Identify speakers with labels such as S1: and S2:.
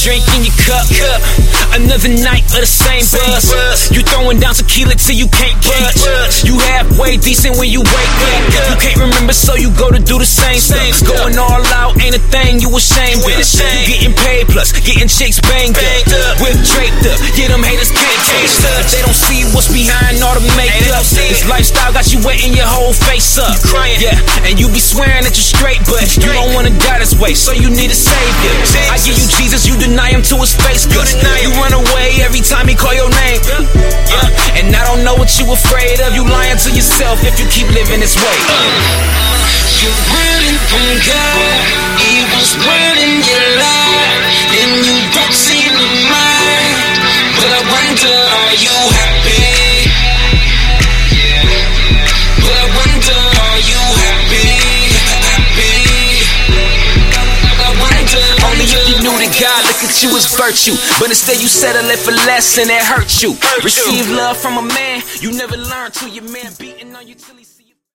S1: drink in your cup. Another night of the same buzz. You throwing down tequila till you can't budge. You halfway decent when you wake up. You can't remember, so you go to do the same stuff. Going all out ain't a thing you ashamed of. You getting paid plus getting chicks banged up. Whip draped up, yeah, them haters can't taste us. They don't see what's behind all the makeup. This lifestyle got you wetting your whole face up. Yeah, and you be swearing that you're straight, but you don't wanna die this way, so you need a savior. I give you Jesus, you deny him to his face, cause you run away every time he call your name. And I don't know what you afraid of. You lying to yourself if you keep living this way.
S2: You're running from God, evil's running your life, and you don't seem to mind. But I wonder, are you happy? But I wonder, are you happy? I wonder.
S1: Only if you knew that God look at you as virtue, but instead you settle it for less and it hurts you. Receive love from a man you never learned to. Your man beating on you till he's